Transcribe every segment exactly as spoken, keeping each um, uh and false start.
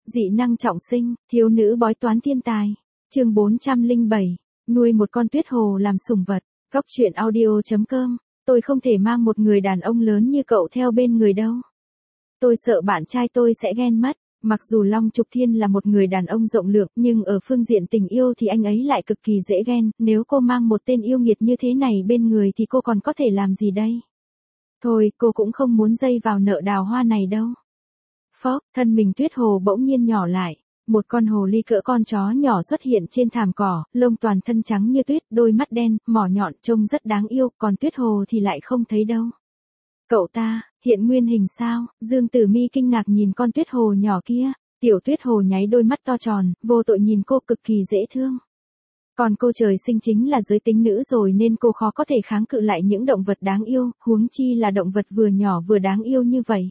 Dị năng trọng sinh, thiếu nữ bói toán thiên tài. Chương bốn trăm lẻ bảy, nuôi một con tuyết hồ làm sủng vật. Góc truyện audio chấm com. Tôi không thể mang một người đàn ông lớn như cậu theo bên người đâu. Tôi sợ bạn trai tôi sẽ ghen mất. Mặc dù Long Trục Thiên là một người đàn ông rộng lượng, nhưng ở phương diện tình yêu thì anh ấy lại cực kỳ dễ ghen. Nếu cô mang một tên yêu nghiệt như thế này bên người thì cô còn có thể làm gì đây? Thôi, cô cũng không muốn dây vào nợ đào hoa này đâu. Phốc, thân mình tuyết hồ bỗng nhiên nhỏ lại. Một con hồ ly cỡ con chó nhỏ xuất hiện trên thảm cỏ, lông toàn thân trắng như tuyết, đôi mắt đen, mỏ nhọn trông rất đáng yêu, còn tuyết hồ thì lại không thấy đâu. Cậu ta, hiện nguyên hình sao? Dương Tử Mi kinh ngạc nhìn con tuyết hồ nhỏ kia. Tiểu tuyết hồ nháy đôi mắt to tròn, vô tội nhìn cô cực kỳ dễ thương. Còn cô trời sinh chính là giới tính nữ rồi nên cô khó có thể kháng cự lại những động vật đáng yêu, huống chi là động vật vừa nhỏ vừa đáng yêu như vậy.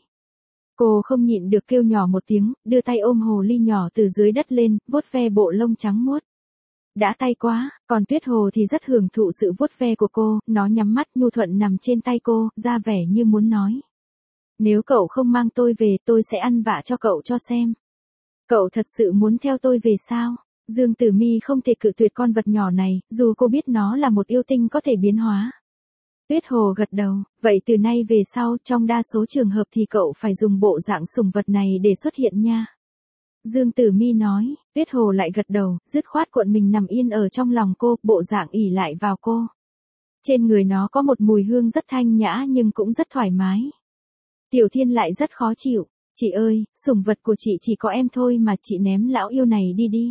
Cô không nhịn được kêu nhỏ một tiếng, đưa tay ôm hồ ly nhỏ từ dưới đất lên, vuốt ve bộ lông trắng muốt. Đã tay quá, còn tuyết hồ thì rất hưởng thụ sự vuốt ve của cô, nó nhắm mắt nhu thuận nằm trên tay cô, ra vẻ như muốn nói. Nếu cậu không mang tôi về tôi sẽ ăn vạ cho cậu cho xem. Cậu thật sự muốn theo tôi về sao? Dương Tử Mi không thể cự tuyệt con vật nhỏ này, dù cô biết nó là một yêu tinh có thể biến hóa. Tuyết hồ gật đầu, vậy từ nay về sau trong đa số trường hợp thì cậu phải dùng bộ dạng sủng vật này để xuất hiện nha. Dương Tử Mi nói, tuyết hồ lại gật đầu, dứt khoát cuộn mình nằm yên ở trong lòng cô, bộ dạng ỉ lại vào cô. Trên người nó có một mùi hương rất thanh nhã nhưng cũng rất thoải mái. Tiểu Thiên lại rất khó chịu, chị ơi, sủng vật của chị chỉ có em thôi mà chị ném lão yêu này đi đi.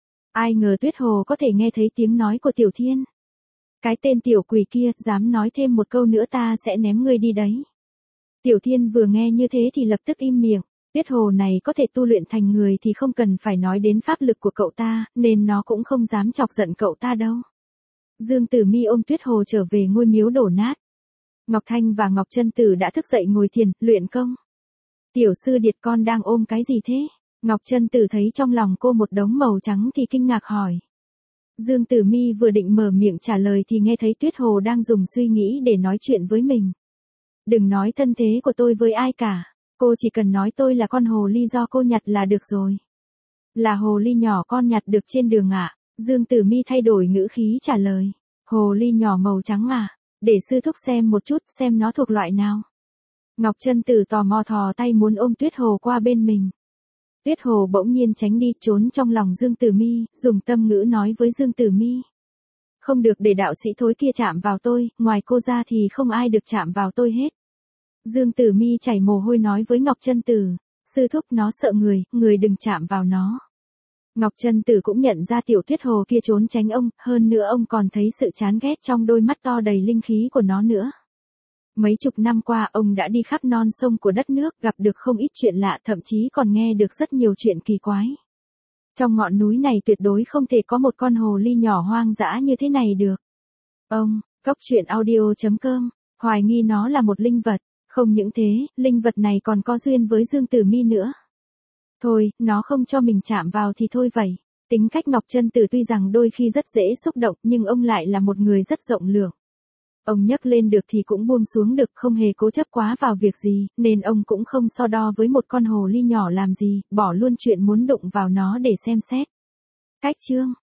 Ai ngờ tuyết hồ có thể nghe thấy tiếng nói của Tiểu Thiên. Cái tên tiểu quỷ kia, dám nói thêm một câu nữa ta sẽ ném ngươi đi đấy. Tiểu Thiên vừa nghe như thế thì lập tức im miệng, tuyết hồ này có thể tu luyện thành người thì không cần phải nói đến pháp lực của cậu ta, nên nó cũng không dám chọc giận cậu ta đâu. Dương Tử Mi ôm tuyết hồ trở về ngôi miếu đổ nát. Ngọc Thanh và Ngọc Chân Tử đã thức dậy ngồi thiền, luyện công. Tiểu sư điệt con đang ôm cái gì thế? Ngọc Chân Tử thấy trong lòng cô một đống màu trắng thì kinh ngạc hỏi. Dương Tử Mi vừa định mở miệng trả lời thì nghe thấy tuyết hồ đang dùng suy nghĩ để nói chuyện với mình. Đừng nói thân thế của tôi với ai cả, cô chỉ cần nói tôi là con hồ ly do cô nhặt là được rồi. Là hồ ly nhỏ con nhặt được trên đường ạ. Dương Tử Mi thay đổi ngữ khí trả lời. Hồ ly nhỏ màu trắng à, để sư thúc xem một chút xem nó thuộc loại nào. Ngọc Chân Tử tò mò thò tay muốn ôm tuyết hồ qua bên mình. Tuyết hồ bỗng nhiên tránh đi, trốn trong lòng Dương Tử Mi, dùng tâm ngữ nói với Dương Tử Mi. Không được để đạo sĩ thối kia chạm vào tôi, ngoài cô ra thì không ai được chạm vào tôi hết. Dương Tử Mi chảy mồ hôi nói với Ngọc Chân Tử, sư thúc nó sợ người, người đừng chạm vào nó. Ngọc Chân Tử cũng nhận ra tiểu tuyết hồ kia trốn tránh ông, hơn nữa ông còn thấy sự chán ghét trong đôi mắt to đầy linh khí của nó nữa. Mấy chục năm qua ông đã đi khắp non sông của đất nước, gặp được không ít chuyện lạ, thậm chí còn nghe được rất nhiều chuyện kỳ quái. Trong ngọn núi này tuyệt đối không thể có một con hồ ly nhỏ hoang dã như thế này được. Ông, góc truyện audio chấm com, hoài nghi nó là một linh vật. Không những thế, linh vật này còn có duyên với Dương Tử Mi nữa. Thôi, nó không cho mình chạm vào thì thôi vậy. Tính cách Ngọc Chân Tử tuy rằng đôi khi rất dễ xúc động nhưng ông lại là một người rất rộng lượng. Ông nhấc lên được thì cũng buông xuống được, không hề cố chấp quá vào việc gì, nên ông cũng không so đo với một con hồ ly nhỏ làm gì, bỏ luôn chuyện muốn đụng vào nó để xem xét. Cách chương